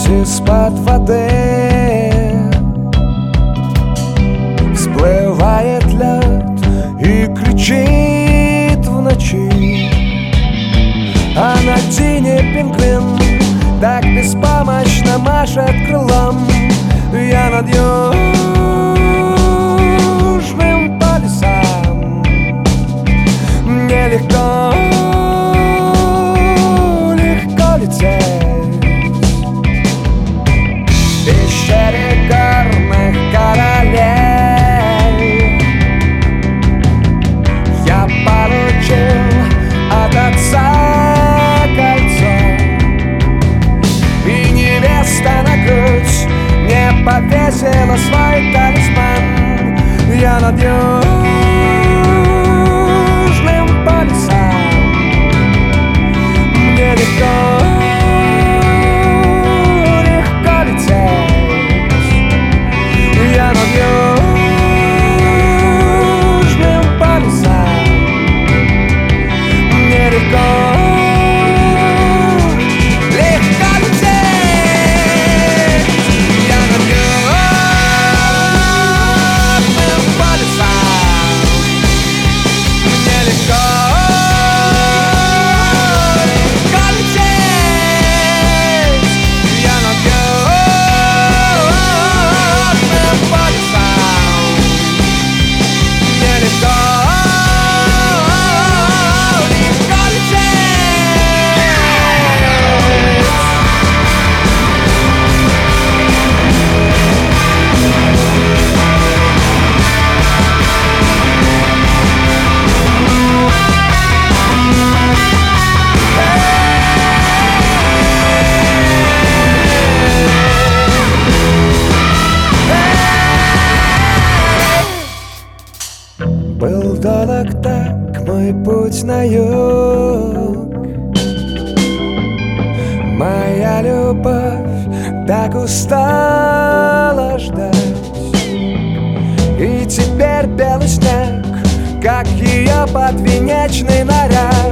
из-под воды всплывает лед и кричит в ночи. А на тени пингвин так беспомощно машет крылом. Я над южным полюсом. Мне легко, легко лететь в пещере горных королей. Я получил от отца кольцо, и невеста на грудь мне повесила свой талисман. Я над южным полюсом. Мне легко, легко лететь. Я над южным полюсом. Мне легко, легко лететь. Я над южным полюсом. Мне легко, легко лететь. Я над южным полюсом. Мне легко, легко лететь. Был долг так мой путь на юг, моя любовь так устала ждать. И теперь белый снег, как ее подвенечный наряд.